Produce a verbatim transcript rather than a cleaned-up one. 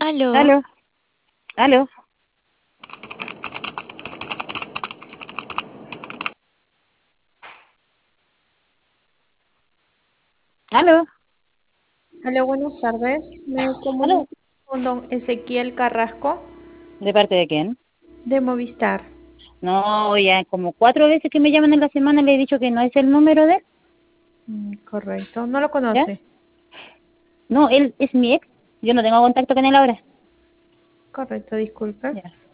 Aló, Aló, aló, aló, Hola, buenas tardes. Me aló. comunico con don Ezequiel Carrasco ¿De parte de quién? de Movistar. No, ya como cuatro veces que me llaman en la semana le he dicho que no es el número de él, Mm, correcto, no lo ¿ya? conoce. No, él es mi ex. Yo no tengo contacto con él ahora. Correcto, disculpe. Ya.